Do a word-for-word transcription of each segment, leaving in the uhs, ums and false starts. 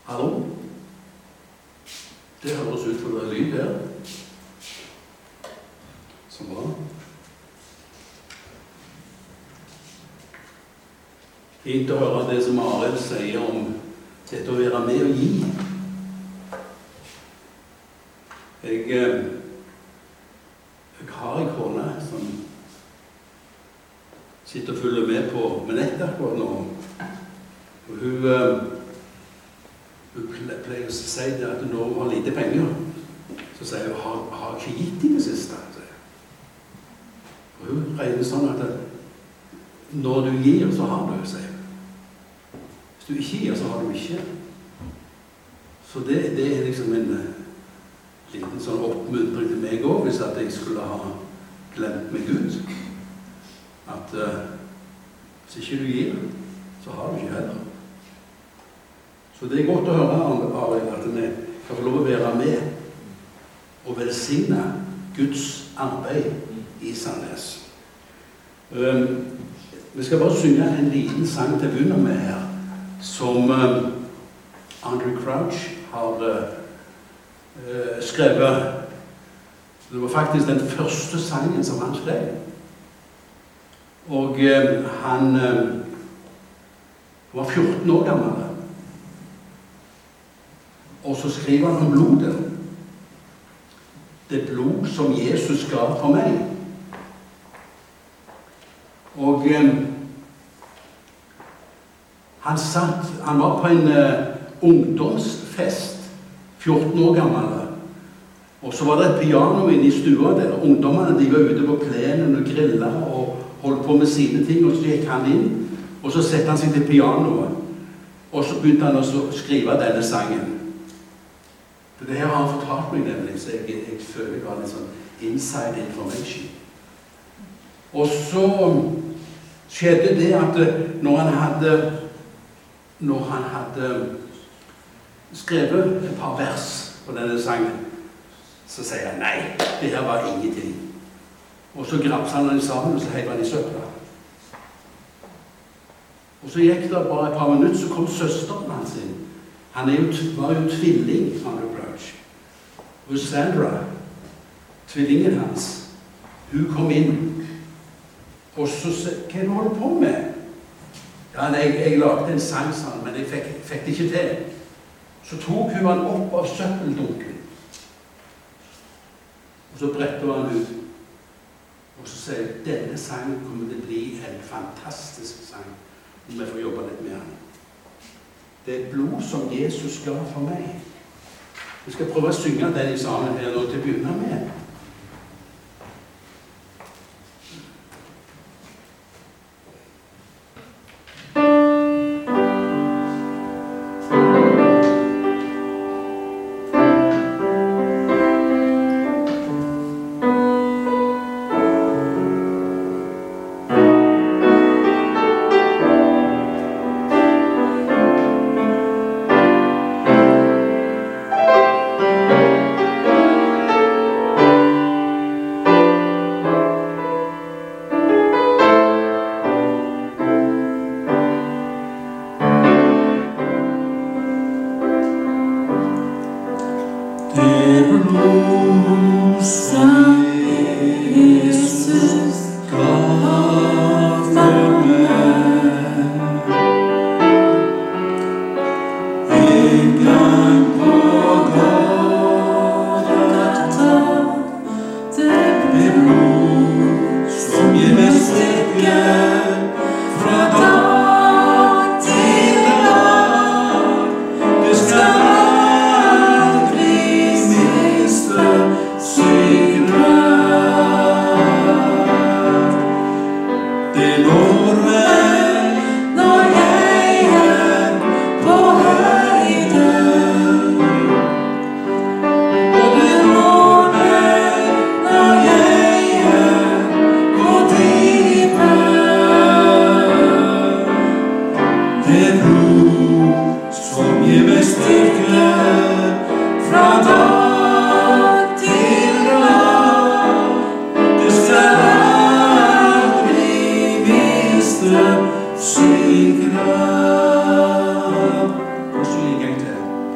Hallo? Det høres ut for det er lyd her. Så bra. Fint å høre det som Arild sier om dette å være med og gi. Jeg, jeg har en kone som sitter og følger med på med nett akkurat nå. Og hun, hun pleier å si det at når hun har lite penger, så sier hun, har, har ikke gitt i det siste. Og hun regner sånn at når du gir, så har du, sier hun. Hvis du ikke gir, så har du ikke. Så det, det er liksom en liten sånn oppmuntring til meg også, hvis at jeg skulle ha glemt meg ut. At uh, hvis ikke du gir, så har du ikke heller. Så det er godt å høre, Arild, at vi kan få lov å være med og velsigne Guds arbeid i Sandnes. Um, vi skal bare synge en liten sang til å begynne med her, som um, Andrew Crouch har uh, uh, skrevet. Det var faktisk den første sangen som han skrev. Og um, han um, var fjorten år gammel. Og så skriver han om blodet. Det blod som Jesus ga for meg. Og um, han satt, han var på en uh, ungdomsfest, fjorten år gammel. Og så var det et piano inne i stua der. Ungdommene de var ute på plenen og grillet og holdt på med sine ting. Og så gikk han inn, og så sette han seg til pianoet. Og så begynte han å skrive denne sangen. Det her har han fortalt meg nemlig, så jeg, jeg føler jeg har litt sånn inside information. Og så skjedde det at når han hadde, når han hadde skrevet et par vers på denne sangen, så sier han, nei, det her var ingenting. Og så grabset han den sammen, og så heiv han i søpla. Og så gikk det bare et par minutter, så kom søsteren hans inn. Han er jo, var jo tvilling, Andrew Crouch. Og Sandra, tvillingen hans, hun kom inn. Og så sa, hva er det du holder på med? Ja, nei, jeg, jeg lagde en sang, sånn, men jeg fikk, fikk det ikke til. Så tok hun han opp av søppeldunken. Og så brettet han ut. Og så sier jeg, denne sangen kommer til å bli en fantastisk sang, om jeg får jobbe litt med han. Det er blod som Jesus ga for meg. Vi skal prøve å synge den sammen her nå til å begynne med. Sin grav. Kanskje en gang til.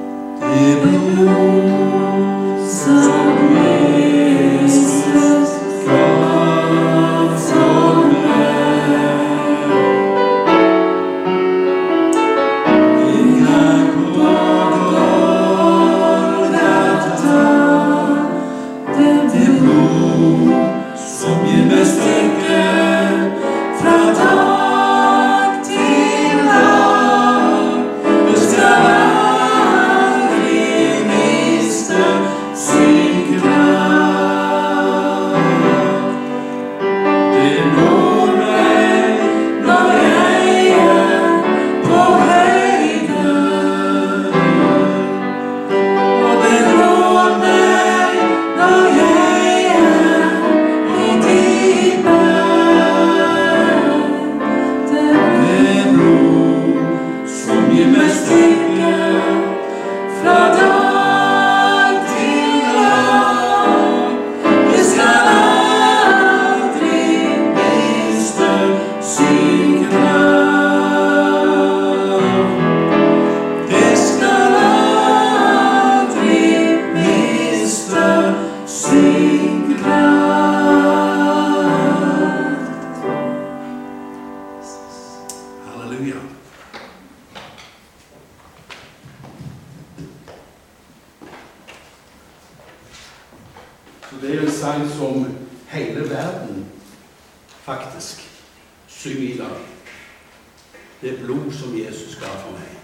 Så det er en sang som hele verden faktisk synger i dag. Det er blod som Jesus ga for meg.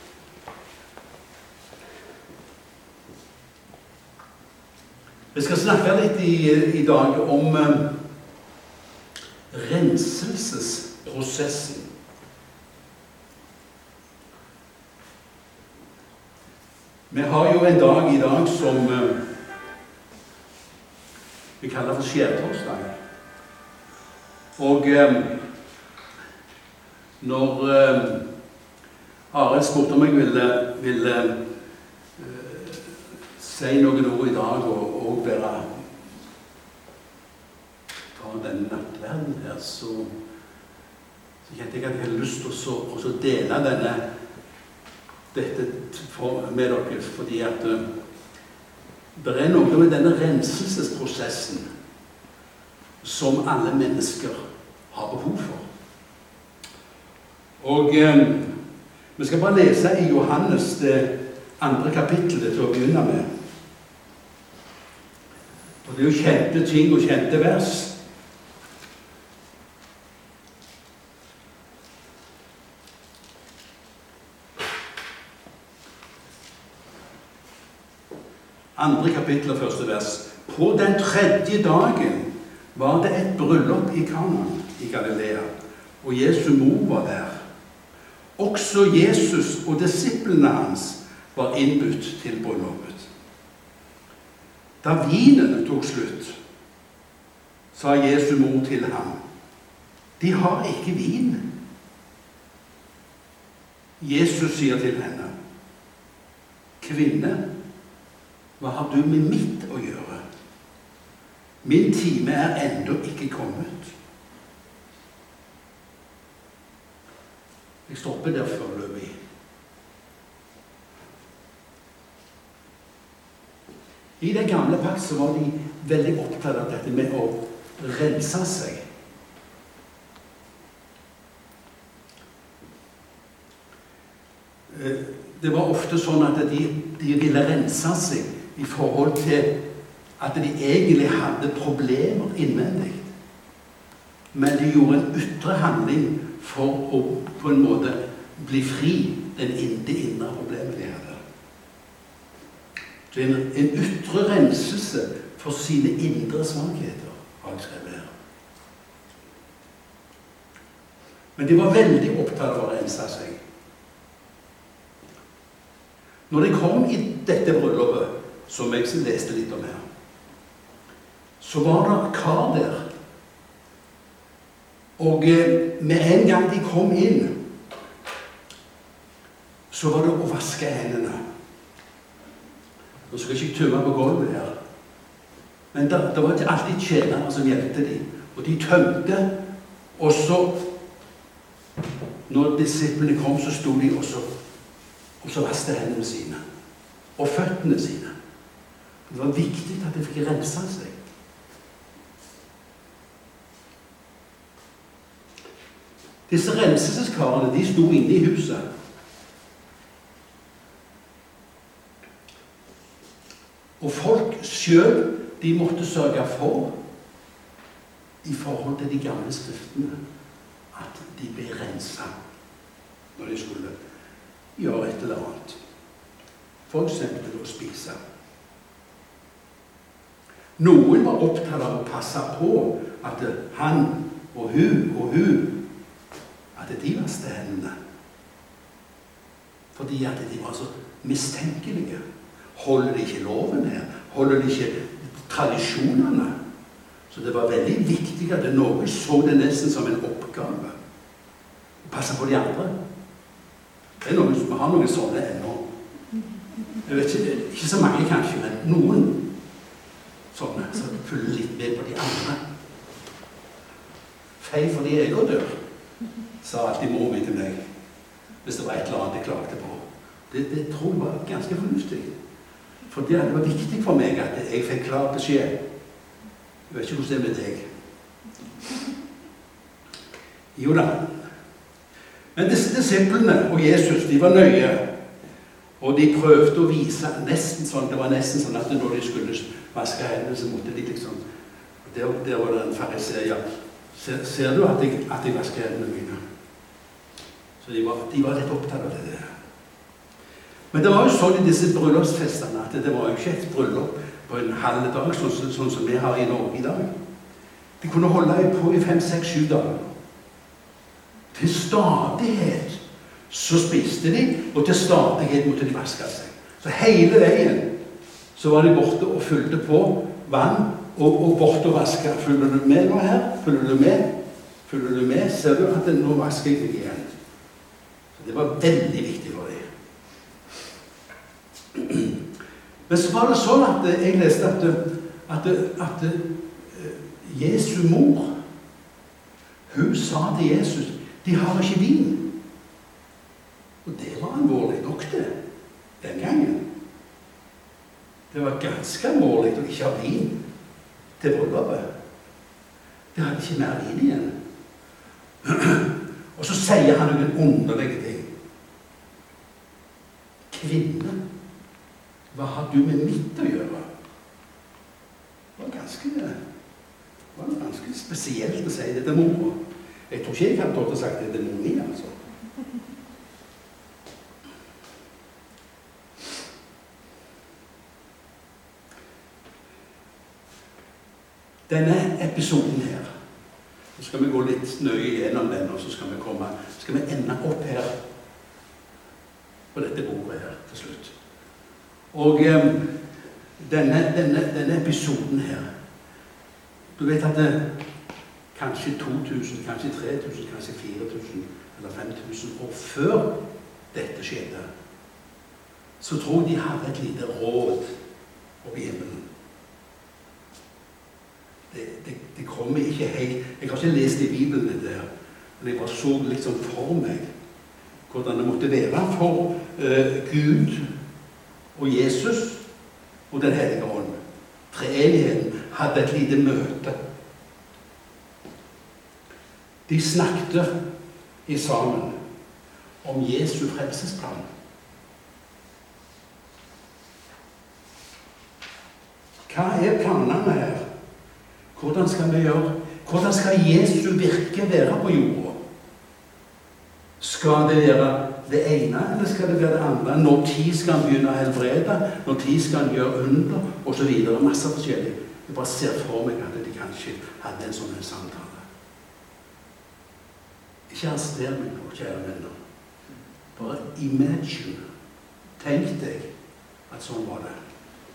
Vi skal snakke litt i, i dag om uh, renselsesprosessen. Vi har jo en dag i dag som uh, vi kaller for skjærtorsdag. Og um, når um, Arild spurte om jeg ville, ville uh, si noen ord i dag og, og være ta denne nattverden her, så, så kjente jeg at jeg hadde lyst til å, å dele denne, dette for, med dere, fordi at uh, det er noe med denne renselsesprosessen som alle mennesker har behov for. Og eh, vi skal bare lese i Johannes det andre kapittelet til å begynne med. Og det er jo kjente ting og kjente vers. Andre kapittel og første vers. På den tredje dagen var det et bryllup i Kana i Galilea, og Jesu mor var der. Også Jesus og disiplene hans var innbudt til bryllupet. Da vinen tok slutt, sa Jesu mor til ham, de har ikke vin. Jesus sier til henne, kvinne, hva har du med mitt å gjøre? Min time er enda ikke kommet. Jeg stopper der foreløpig. I den gamle pakt så var de veldig opptatt av dette med å rense seg. Det var ofte sånn at de, de ville rense seg i forhold til at de egentlig hadde problemer innvendig. Men de gjorde en ytre handling for å på en måte bli fri den det indre problemet de hadde. Det er en, en ytre renselse for sine indre svakheter, har jeg skrevet her. Men de var veldig opptatt av å rense seg. Når de kom i dette bryllupet, som jeg leste litt om her, så var det kar der. Og med en gang de kom inn, så var det å vaske hendene. Nå skal jeg ikke tømme på gulvet her. Men det, det var ikke alltid tjenere som hjelpte dem. Og de tømte, og så, når disiplene kom, så stod de også, og så vaste hendene sine. og føttene sine. Det var viktig at de fikk rensa seg. Disse renselseskarene, de sto inne i huset. Og folk selv, de måtte sørge for, i forhold til de gamle skriftene, at de ble renset når de skulle gjøre et eller annet. For eksempel å spise. Noen var opptatt av å passe på at han og hun og hun, at de var stedene. Fordi at de var så mistenkelige. Holder de ikke loven her? Holder de ikke tradisjonene? Så det var veldig viktig at noen så det nesten som en oppgave. Å passe på de andre. Det er noen som har noen sånne ennå. Jeg vet ikke, ikke så mange kanskje, men noen sånne som følger litt med på de andre. Fei fordi jeg går dør, sa alltid mor mi til meg, hvis det var et eller annet jeg klagde på. Det, det tror jeg var ganske fornuftig. For det var viktig for meg at jeg fikk klar beskjed. Jeg vet ikke hvordan det er med deg. Jo da. Men disse disiplene og Jesus, de var nøye. Og de prøvde å vise nesten sånn, det var nesten sånn at når de skulle vaske hendene, så måtte de liksom, der, der var det en fariser, ja. Ser, ser du at jeg, at jeg vasker hendene mine? Så de var, de var litt opptatt av det der. Men det var jo sånn i disse bryllupsfestene, at det var jo ikke et bryllup på en halv dag, sånn, sånn som vi har i Norge i dag. De kunne holde på i fem, seks, sju dager. Til stadighet så spiste de, og til stadighet måtte de vaske seg. Så hele veien så var de borte og fylte på vann, og, og borte og vaske. Følger du med nå her? Følger du med? Følger du med? Ser du at nå vasker jeg deg igjen? Så det var veldig viktig for dem. Men så var det sånn at jeg leste at, at, at, at Jesu mor, hun sa til Jesus, de har ikke vin. Og det var alvorlig nok det, den gangen. Det var ganske alvorlig å ikke ha vin til bryllupet. Det hadde ikke mer vin igjen. Og så sier han noen underlige ting. Kvinne, hva har du med mitt å gjøre? Det var ganske, det var ganske spesielt å si det til mor. Jeg tror ikke jeg hadde tålt å sagt det til mor mi, altså. Denne episoden her, så skal vi gå litt nøye gjennom den, og så skal vi komme, skal vi ende opp her, på dette bordet her, til slutt. Og um, denne, denne, denne episoden her, du vet at det kanskje to tusen, kanskje tre tusen, kanskje fire tusen, eller fem tusen år før dette skjedde, så tror jeg de hadde et lite råd oppe i himmelen. Det, det, det kommer ikke helt, jeg har ikke lest i Bibelen det der, men jeg bare så liksom for meg hvordan det måtte være for uh, Gud og Jesus og den hellige ånd. Treenigheten hadde et lite møte. De snakket i sammen om Jesu frelsesplan. Hva er planene her? Hvordan skal vi gjøre? Hvordan skal Jesu virke være på jorda? Skal det være det ene, eller skal det være det andre? Når tid skal han begynne å helbrede? Når tid skal han gjøre under? Og så videre. Masse forskjellig. Jeg bare ser for meg at de kanskje hadde en sånn en samtale. Ikke arrester meg nå, kjære venner. Bare imagine. Tenk deg at sånn var det.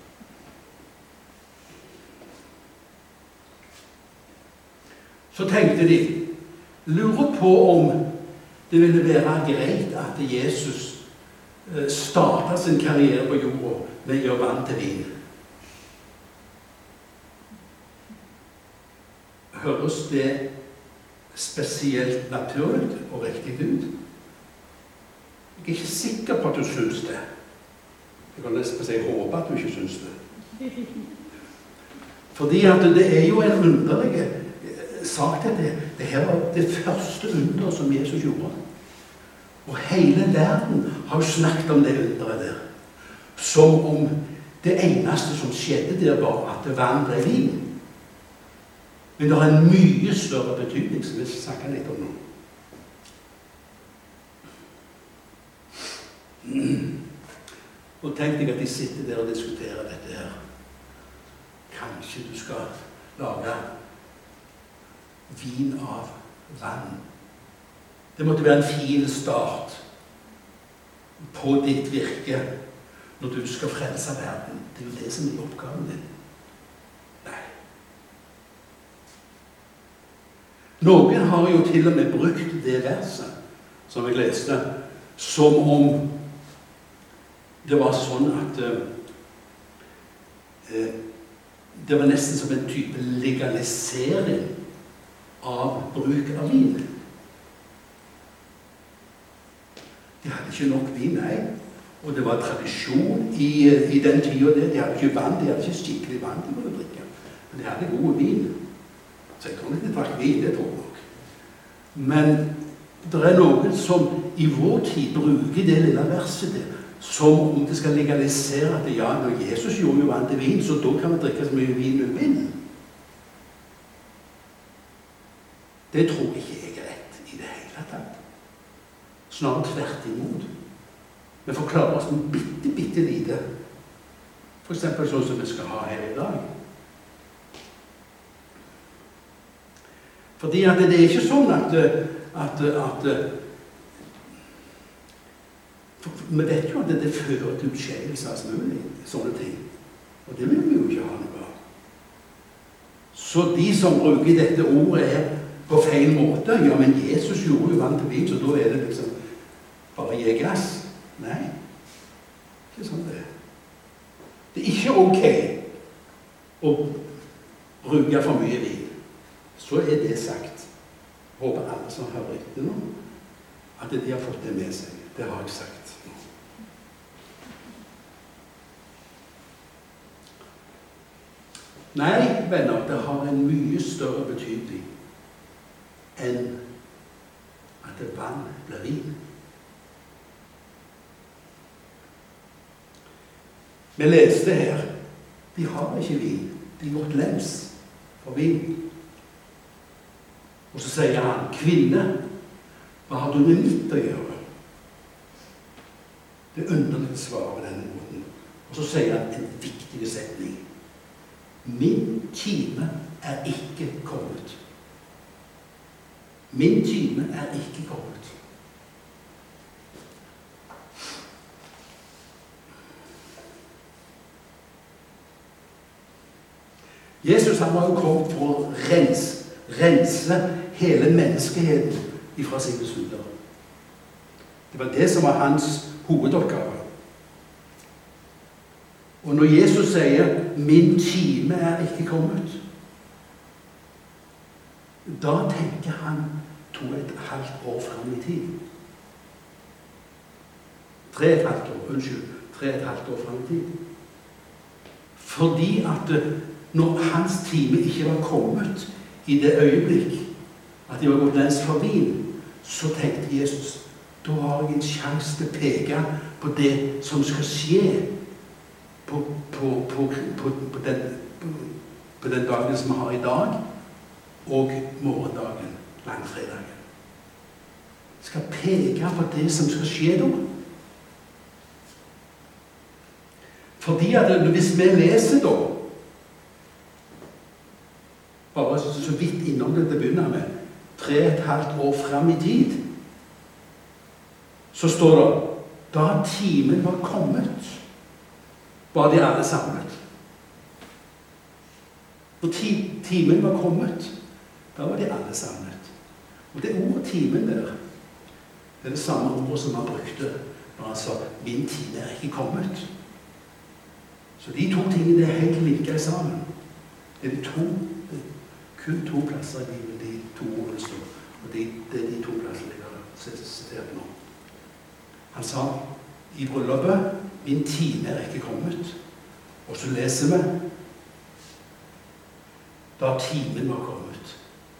Så tenkte de, lurer på om det ville være greit at Jesus startet sin karriere på jorda med å gjøre vann til vin. Høres det spesielt naturlig og riktig ut? Jeg er ikke sikker på at du synes det. Jeg kan nesten si håpe at du ikke synes det. Fordi at det er jo en underlig sak til det. Det her var det første under som Jesus gjorde. Og hele verden har jo snakket om det underet der. Som om det eneste som skjedde der var at vann ble vin. Men det har en mye større betydning, som vi skal snakke litt om nå. Og tenk deg at de sitter der og diskuterer dette her. Kanskje du skal lage vin av vann. Det måtte være en fin start på ditt virke når du skal frelse verden. Det er jo det som er oppgaven din. Nei. Noen har jo til og med brukt det verset som jeg leste, som om det var sånn at eh, det var nesten som en type legalisering av bruk av vin. De hadde ikke nok vin, nei. Og det var tradisjon i, i den tiden der. De hadde ikke vann, de hadde ikke skikkelig vann de kunne drikke. Men de hadde god vin. Så jeg tror ikke de drakk vin, det tror jeg nok. Men det er noen som i vår tid bruker det lille verset der, som om det skal legalisere at ja, når Jesus gjorde jo vann til vin, så da kan vi drikke så mye vin med vin. Det tror ikke jeg er rett i det hele tatt. Snarere tvert imot. Vi forklarer oss en bitte, bitte lite. For eksempel sånn som vi skal ha her i dag. Fordi at det er ikke sånn at, at, at vi vet jo at det fører til utskeielse av mulig, sånne ting. Og det vil vi jo ikke ha noe av. Så de som bruker dette ordet er på feil måte. Ja, men Jesus gjorde jo vann til vin, så da er det liksom bare gi gass. Nei, ikke sånn det er. Det er ikke ok å bruke for mye vin. Så er det sagt. Jeg håper alle som hører etter nå, at de har fått det med seg. Det har jeg sagt. Nei, venner, det har en mye større betydning enn at det vann blir vin. Vi leste her, de har ikke vin, de har gått lems for vin. Og så sier han, kvinne, hva har du med mitt å gjøre? Det er underlig svar på denne måten. Og så sier han en viktig setning. Min time er ikke kommet. Min time er ikke kommet. Jesus han var jo kommet for å rense, rense hele menneskeheten ifra sine synder. Det var det som var hans hovedoppgave. Og når Jesus sier, min time er ikke kommet, da tenker han to og et halvt år frem i tid. Tre og et halvt år, unnskyld, tre og et halvt år frem i tid. Fordi at når hans time ikke var kommet i det øyeblikk at de var gått lens for vin, så tenkte Jesus, da har jeg en sjanse til å peke på det som skal skje på, på, på, på, på, den, på, på den dagen som vi har i dag, og morgendagen, langfredagen. Jeg skal peke på det som skal skje da. Fordi at hvis vi leser da, bare så vidt innom det det begynner med, tre og et halvt år frem i tid, så står det, da timen var kommet, var de alle samlet. Når timen var kommet, da var de alle samlet. Og det ordet timen der, det er det samme ordet som han brukte når han sa, min tid er ikke kommet. Så de to tingene er helt like sammen. Det er de to, det er kun to plasser i Bibelen, de to ordene står. Og det, det er de to plasser jeg har sitert nå. Han sa, i bryllupet, min time er ikke kommet. Og så leser vi da timen var kommet.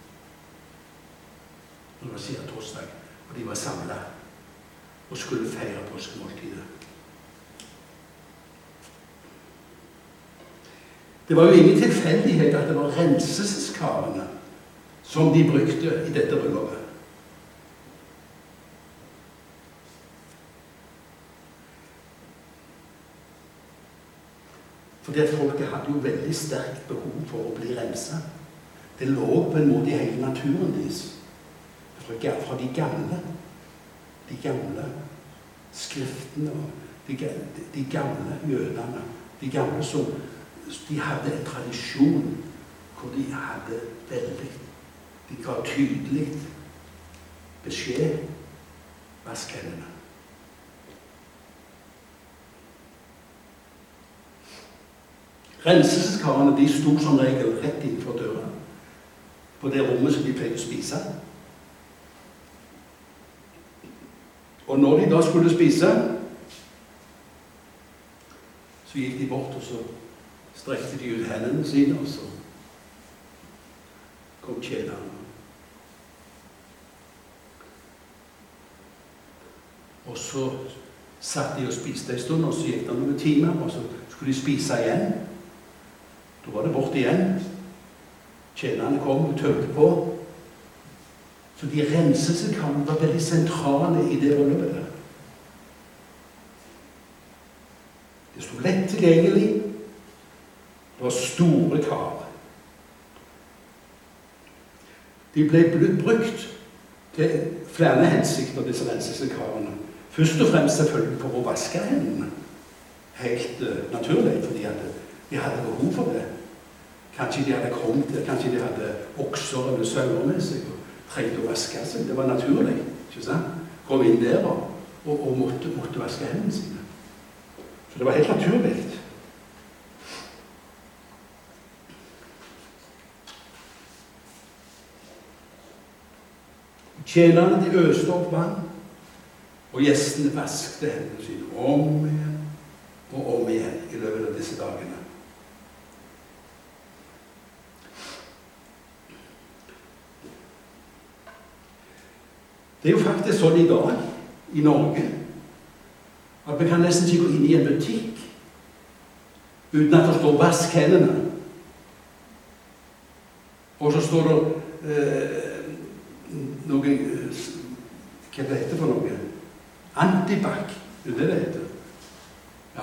Og det var siden torsdag, og de var samlet og skulle feire påskemåltidet. Det var jo ingen tilfeldighet at det var renselseskarene som de brukte i dette bryllupet. Fordi at folket hadde jo veldig sterkt behov for å bli renset. Det lå på en måte i hele naturen deres. Fra de gamle, de gamle skriftene, de, de gamle jødene, de gamle som de hadde en tradisjon hvor de hadde veldig, de ga tydelig beskjed: vask hendene. Renselseskarene de sto som regel rett innenfor døra, på det rommet som de pleide å spise. Og når de da skulle spise, så gikk de bort, og så strekte de ut hendene sine, og så kom tjeneren. Og så satt de og spiste en stund, og så gikk det noen timer, og så skulle de spise igjen. Da var det bort igjen. Tjenerne kom og tømte på. Så de renselseskarene var veldig sentrale i det bryllupet der. Det sto lett tilgjengelig. Det var store kar. De ble brukt til flere hensikter, disse renselseskarene. Først og fremst selvfølgelig for å vaske hendene. Helt uh, naturlig, fordi at de hadde behov for det. Kanskje de hadde kommet til, kanskje de hadde okser eller sauer med seg og trengte å vaske seg. Det var naturlig, ikke sant? Kom inn der og, og, og måtte, måtte vaske hendene sine. Så det var helt naturlig. Tjenerne de øste opp vann, og gjestene vaskte hendene sine om igjen og om igjen i løpet av disse dagene. Det er jo faktisk sånn i dag, i Norge, at vi kan nesten ikke gå inn i en butikk uten at det står «vask hendene». Og så står det eh, noe, hva det heter for noe? Antibac, det er det det heter. Ja.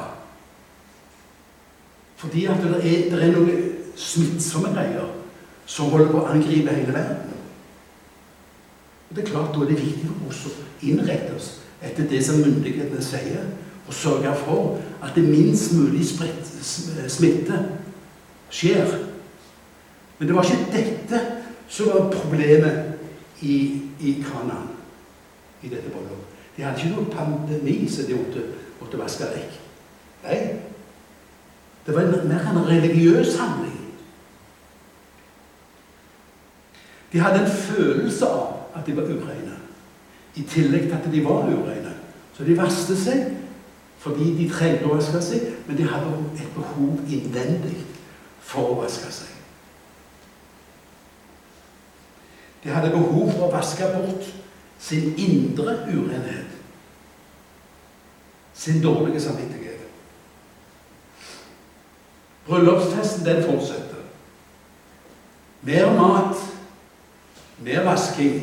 Fordi at det er, det er noen smittsomme greier som holder på å angripe hele verden. Og det er klart, da er det viktig for oss å innrette oss etter det som myndighetene sier, og sørge for at det minst mulig smitte skjer. Men det var ikke dette som var problemet i, i Kanaan, i dette bryllup. De hadde ikke noe pandemi som de måtte, måtte vaske vekk. Nei, det var en, mer en religiøs handling. De hadde en følelse av at de var ureine, i tillegg til at de var ureine. Så de vaste seg, fordi de trengte å vaske seg, men de hadde et behov innvendig for å vaske seg. De hadde behov for å vaske bort sin indre urenhet, sin dårlige samvittighet. Bryllupsfesten, den fortsetter. Mer mat, mer vasking.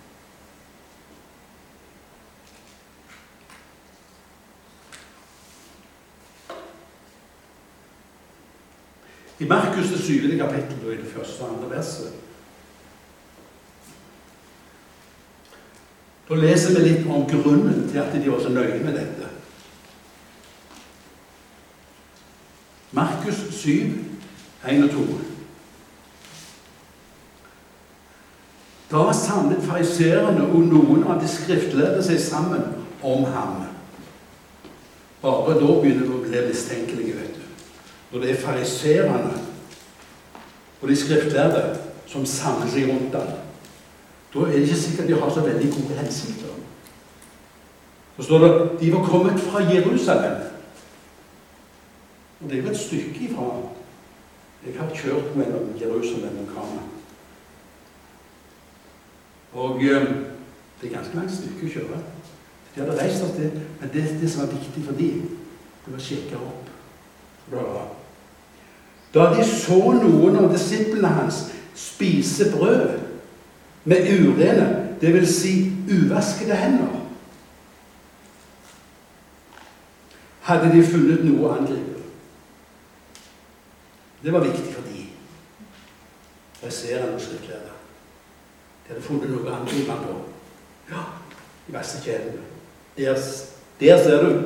I Markus det syvende kapittel, og i det første og andre verset, da leser vi litt om grunnen til at de var så nøye med dette. Markus syv, en og to. Da samlet fariserene og noen av de skriftlærde seg sammen om ham. Bare da begynner det å bli mistenkelige, vet du. Når det er fariserene og de skriftlærde som samler seg rundt ham, da er det ikke sikkert de har så veldig gode hensikter. Så står det, de var kommet fra Jerusalem Og det er jo et stykke ifra. Jeg har kjørt mellom Jerusalem og Kana. Og eh, det er ganske langt stykke å kjøre. De hadde reist oss det, men det, det som var viktig for dem, det var å sjekke opp. Da, da de så noen av disiplene hans spise brød med urene, det vil si uvaskede hender, hadde de funnet noe å angripe. Det var viktig for dem. Jeg ser en skriftleder. De hadde funnet noe å angripe han på. Ja, de vasker ikke hendene. Der, der ser du.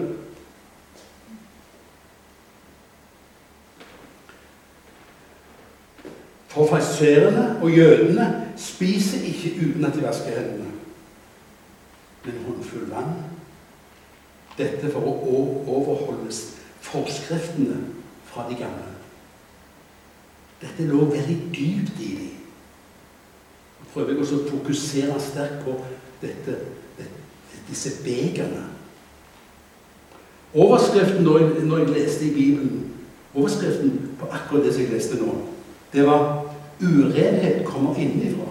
For fariseerne og jødene spiser ikke uten at de vasker hendene. Men håndfull vann. Dette for å overholdes forskriftene fra de gamle. Dette lå veldig dypt i dem. Jeg prøver også å fokusere sterkt på dette, disse begerne. Overskriften når jeg, når jeg leste i Bibelen, overskriften på akkurat det som jeg leste nå, det var urenhet kommer innifra.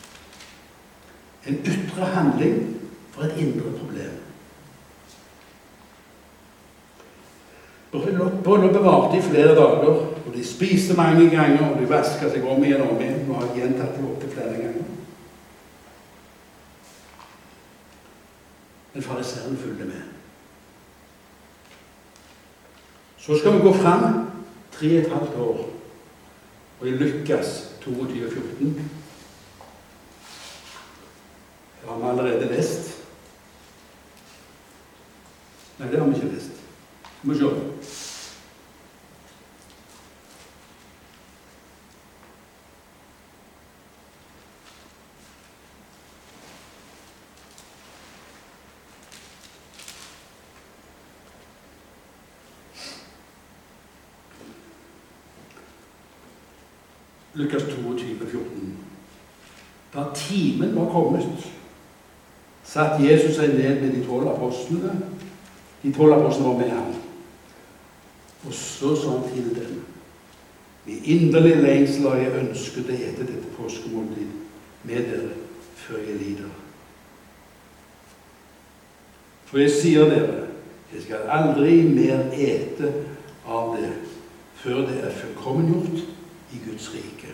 En ytre handling for et indre problem. Bryllupet varte i flere dager, og de spiste mange ganger, og de vasket seg om igjen og om igjen, og har gjentatt det opp til flere ganger. Men fariseeren fulgte med. Så skal vi gå frem tre og et halvt år, og i Lukas toogtyve fjorten. Det har vi allerede lest. Nei, det har vi ikke lest. Vi må se. Lukas toogtyve fjorten. Da timen var kommet, satt Jesus seg ned med de tolv apostlene. De tolv apostlene var med ham. Og så sa han til dem: «Med inderlig lengsel har jeg ønsket å ete dette påskemåltid med dere før jeg lider. For jeg sier dere, jeg skal aldri mer ete av det før det er fullkommengjort i Guds rike.»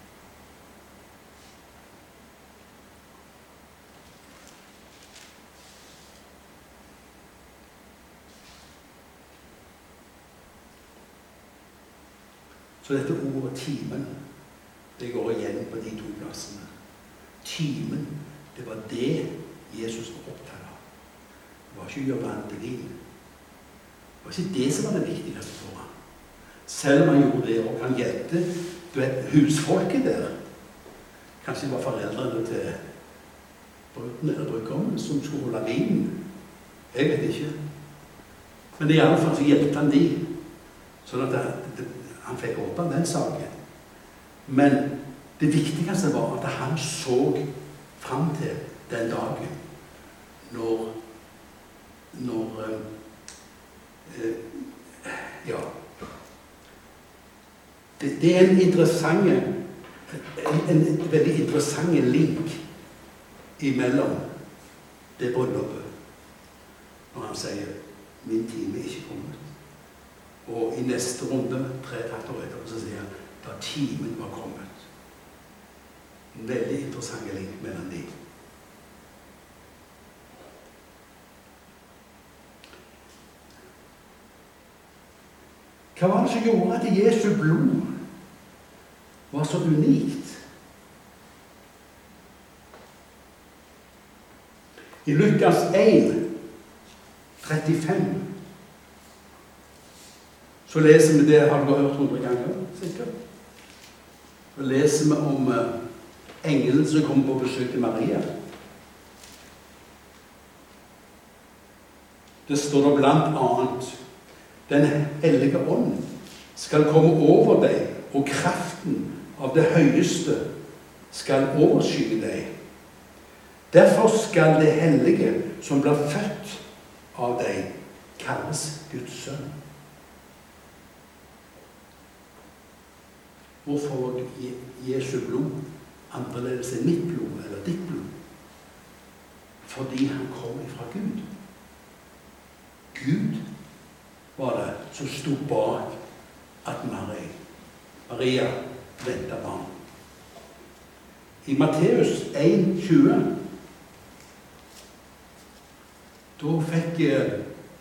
Så dette ordet timen, det går igjen på de to plassene. Timen, det var det Jesus var opptatt av. Det var ikke å gjøre vann til vin. Det var ikke det som var det viktigste for ham. Selv om han gjorde det, og han hjelpte, du vet, husfolket der, kanskje det var foreldrene til bruden eller brudgommen som skulle holde vinen. Jeg vet ikke. Men i alle fall så hjelpte han de, sånn at det, det, han fikk åpne den saken. Men det viktigste var at han så frem til den dagen når, når eh, ja, det, det er en interessant, en, en veldig interessant link imellom det bryllupet, når han sier, min time er ikke kommet. Og i neste runde, tre og et halvt år etter, så sier han, da timen var kommet. En veldig interessant link mellom de. Hva var det som gjorde at Jesu blod var så unikt? I Lukas én, trettifem, så leser vi det, har du hørt hundre ganger, sikkert. Så leser vi om uh, engelen som kommer på besøk til Maria. Det står da blant annet, den hellige ånd skal komme over deg, og kraften av det høyeste skal overskygge deg. Derfor skal det hellige som blir født av deg kalles Guds sønn. hvorfor var Jesu blod annerledes enn mitt blod eller ditt blod? Fordi han kom fra Gud. Gud var det som sto bak at Maria, Maria ventet barn. I Matteus en tjue da fikk eh,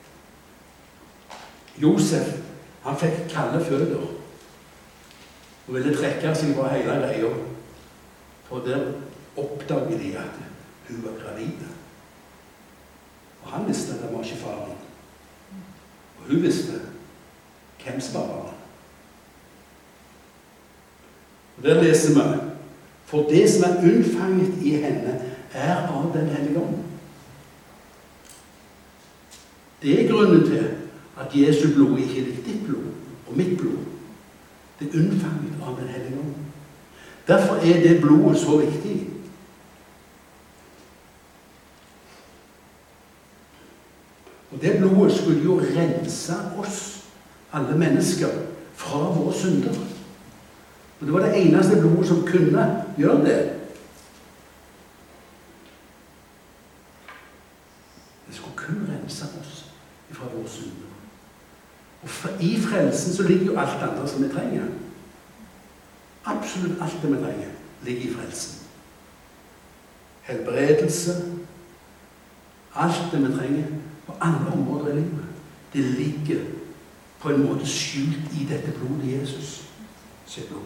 Josef, han fikk kalde føtter og ville trekke seg fra hele greia. For der oppdaget de at hun var gravid. Og han visste at det var ikke faren. Og hun visste hvem som var barnet. Og der leser vi: for det som er unnfanget i henne, er av den hellige ånd. Det er grunnen til at Jesu blod ikke er ditt blod og mitt blod. Det er unnfanget av den hellige ånd. Derfor er det blodet så viktig. Og det blodet skulle jo rense oss, alle mennesker, fra våre synder. Og det var det eneste blodet som kunne gjøre det. Det skulle kun rense oss fra våre synder. Og i frelsen så ligger jo alt andre som vi trenger. Absolutt alt det vi trenger ligger i frelsen. Helbredelse, alt det vi trenger på alle områder i livet, det ligger på en måte skjult i dette blodet Jesus sitt blod.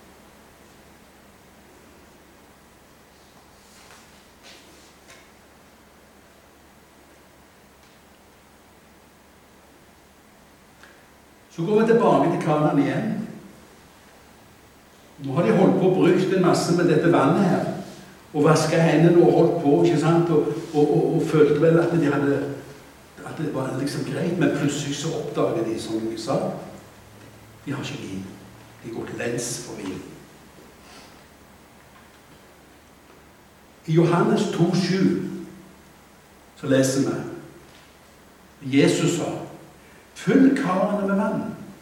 Så går vi tilbake til Kanaan igjen. Nå har de holdt på og brukt en masse med dette vannet her, og vasket hendene og holdt på, ikke sant, og, og, og, og følte vel at de hadde, at det var liksom greit, men plutselig så oppdager de, som jeg sa, de har ikke vin. De går til lens for vin. I Johannes to sju så leser vi, Jesus sa: fyll karene med vann.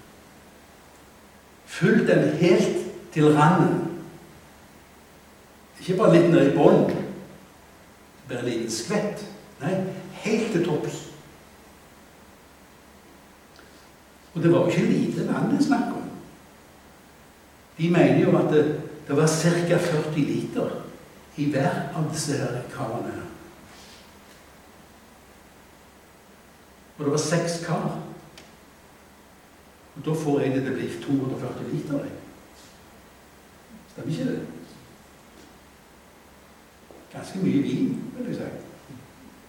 Fyll dem helt til randen. Ikke bare litt ned i bånd, bare en liten skvett. Nei, helt til topps. Og det var jo ikke lite vann det snakk om. De mener jo at det, det var ca. førti liter i hver av disse her karene. Og det var seks kar. Og da får jeg det til å bli to hundre og førti liter. Stemmer ikke det? Ganske mye vin, vil jeg si.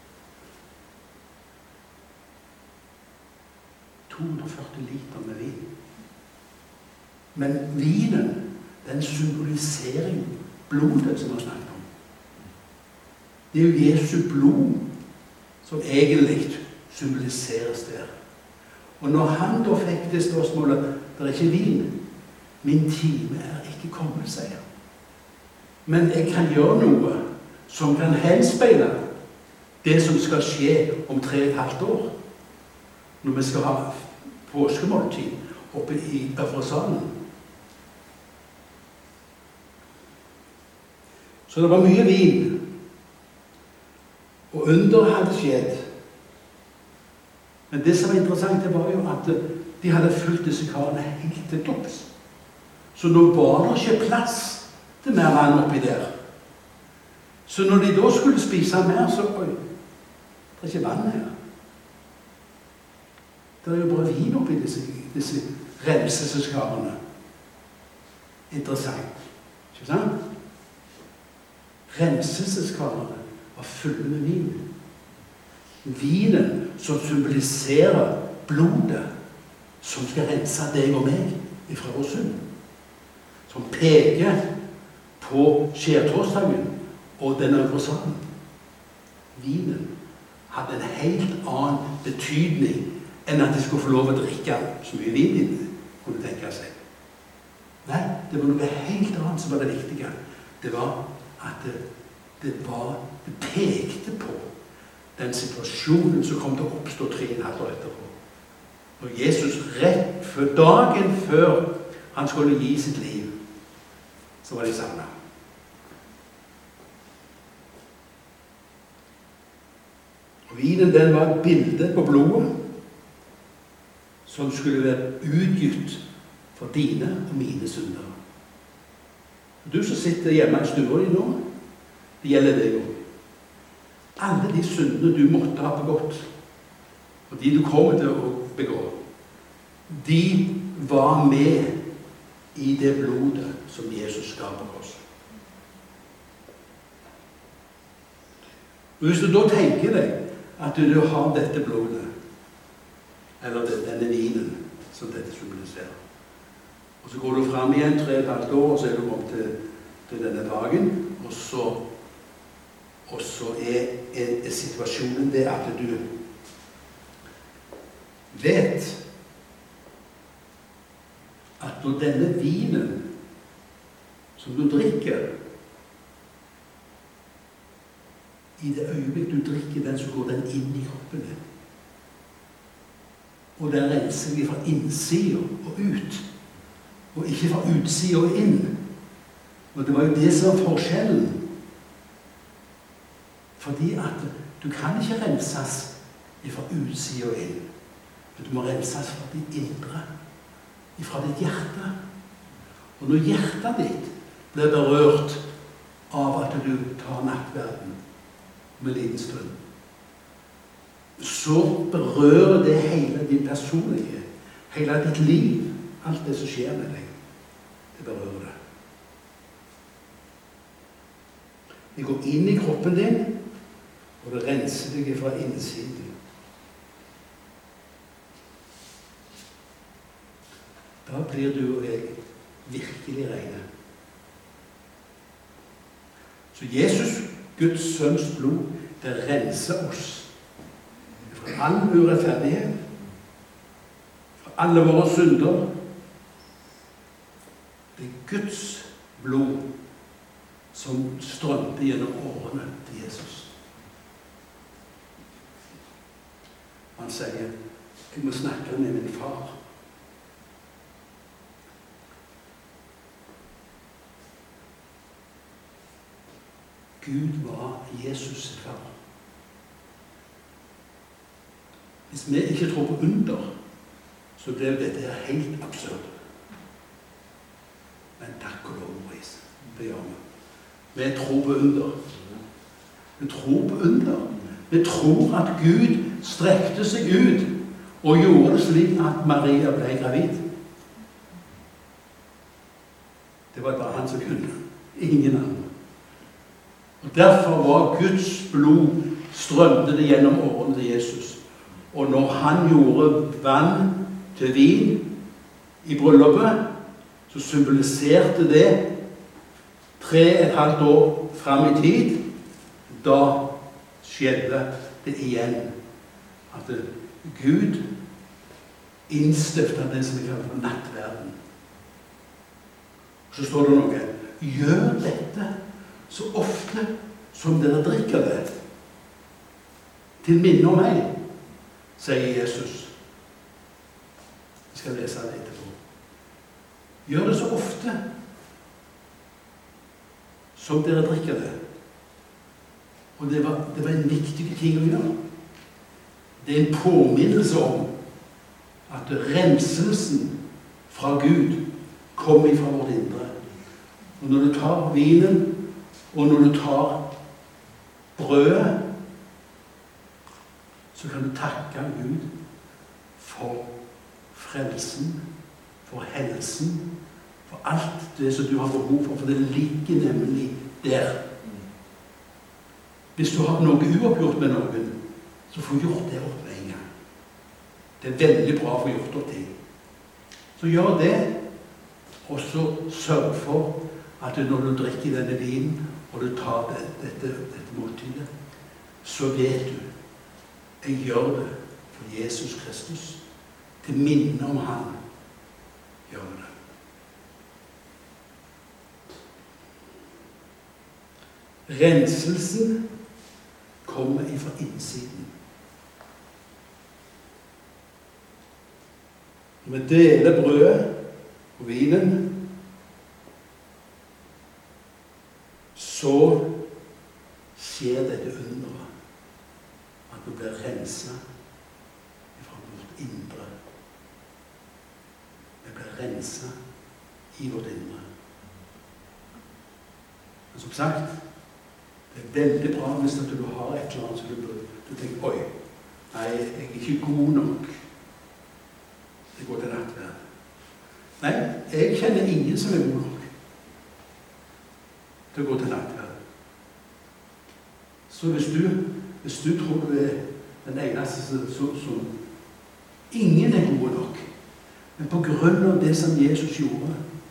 to hundre og førti liter med vin. Men vinen, den symboliserer blodet som vi har snakket om. Det er jo Jesu blod som egentlig symboliseres der. Og når han da fikk det spørsmålet, det er ikke vin, min time er ikke kommet, sier han. Men jeg kan gjøre noe som kan henspeile det som skal skje om tre og et halvt år, når vi skal ha påskemåltid oppe i øvre salen. Så det var mye vin, og under hadde skjedd. Men det som var interessant, det var jo at de hadde fulgt disse karene helt til topps. Så nå var det ikke plass til mer vann oppi der. Så når de da skulle spise mer, så oi, det er ikke vann her. Det er jo bare vin oppi disse, disse renselseskarene. Interessant. Ikke sant? Renselseskarene var fulle med vin. Vinen som symboliserer blodet som skal rense deg og meg ifra vår synd. Som peker på skjærtorsdagen og den øvre salen. Vinen hadde en helt annen betydning enn at de skulle få lov å drikke så mye vin de kunne tenke seg. Nei, det var noe helt annet som var det viktige. Det var at det, det, var, det pekte på den situasjonen som kom til å oppstå tre og et halvt år etterpå. Og Jesus rett for dagen før han skulle gi sitt liv, så var de samlet. Og vinen, den var et bilde på blodet som skulle være utgitt for dine og mine synder. Du som sitter hjemme i stua di nå, det gjelder deg også. Alle de syndene du måtte ha begått, og de du kommer til å begå, de var med i det blodet som Jesus ga på oss. Og hvis du da tenker deg at du har dette blodet, eller denne vinen som dette symboliserer, og så går du frem igjen tre og et halvt år, og så er du kommet til, til denne dagen, og så, og så er, er, er situasjonen det at du vet at når denne vinen som du drikker, i det øyeblikk du drikker den, så går den inn i kroppen din. Og den renser vi fra innsiden og ut, og ikke fra utsiden og inn. Og det var jo det som var forskjellen. Fordi at du kan ikke renses fra utsiden og inn. Du må renses fra ditt indre, fra ditt hjerte. Og når hjertet ditt blir berørt av at du tar nattverden med liten stund, så berører det hele din personlige, hele ditt liv, alt det som skjer med deg. Det berører det. Det går inn i kroppen din, og det renser deg fra innsiden. Da blir du og jeg virkelig rene. Så Jesus, Guds sønns blod, det renser oss fra all urettferdighet, fra alle våre synder. Det er Guds blod som strømte gjennom årene til Jesus. Han sier, jeg må snakke med min far. Gud var Jesus' far. Hvis vi ikke tror på under, så blir dette her helt absurd. Men takk og lov, pris. Det gjør vi. Vi tror på under. Vi tror på under. Vi tror at Gud strekte seg ut og gjorde det slik at Maria ble gravid. Det var bare han som kunne. Ingen andre. Og derfor var Guds blod strømte det gjennom årene til Jesus. Og når han gjorde vann til vin i bryllupet, så symboliserte det tre og et halvt år frem i tid. Da skjedde det igjen at Gud innstiftet det som vi kaller for nattverden. Så står det noe, gjør dette så ofte som dere drikker det, til minne om meg, sier Jesus. Vi skal lese det etterpå. Gjør det så ofte som dere drikker det. Og det var, det var en viktig ting å gjøre. Det er en påminnelse om at renselsen fra Gud kommer fra vårt indre. Og når du tar vinen, og når du tar brødet, så kan du takke Gud for frelsen, for helsen, for alt det som du har behov for, for det ligger nemlig der. Hvis du har noe uoppgjort med noen, så får du gjort det opp med en gang. Det er veldig bra å få gjort opp ting. Så gjør det, og så sørg for at når du drikker denne vinen, og du tar det, dette, dette måltidet, så vet du, jeg gjør det for Jesus Kristus. Til minne om han gjør det. Renselsen kommer fra innsiden. Når vi deler brødet og vinen, renset fra vårt indre. Vi blir renset i vårt indre. Men som sagt, det er veldig bra hvis du har et eller annet som du, du tenker, oi, nei, jeg er ikke god nok. Det går til nattverd. Nei, jeg kjenner ingen som er god nok til å gå til nattverd. Så hvis du, hvis du tror du er den eneste som, som ingen er gode nok, men på grunn av det som Jesus gjorde,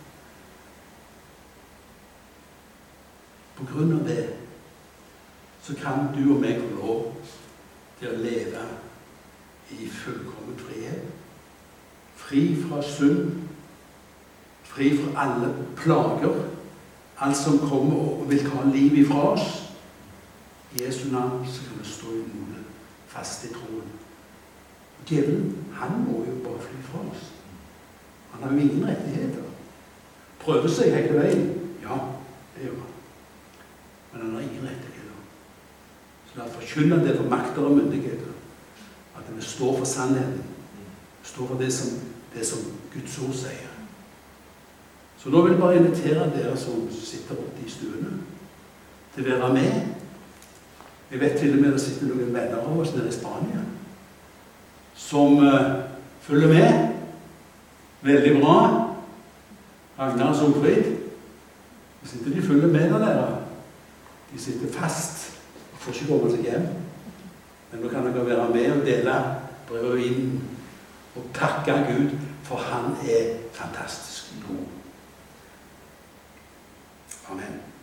på grunn av det, så kan du og meg få lov til å leve i fullkommen frihet. Fri fra synd, fri fra alle plager, alt som kommer og vil ta liv ifra oss. I Jesu navn så kan vi stå imot det, fast i troen. Og djevelen, han må jo bare fly fra oss. Han har jo ingen rettigheter. Prøver seg hele veien. Ja, det gjør han. Men han har ingen rettigheter. Så derfor forkynner det for makter og myndigheter at vi står for sannheten. Vi står for det som, det som Guds ord sier. Så nå vil jeg bare invitere dere som sitter oppe i stuene til å være med. Jeg vet til og med det sitter noen venner av oss nede i Spania som uh, følger med. Veldig bra. Agnar og Solfrid. Så sitter de følger med der nede. De sitter fast og får ikke komme seg hjem. Men nå kan dere være med og dele brevet inn og takke Gud, for han er fantastisk god. Amen.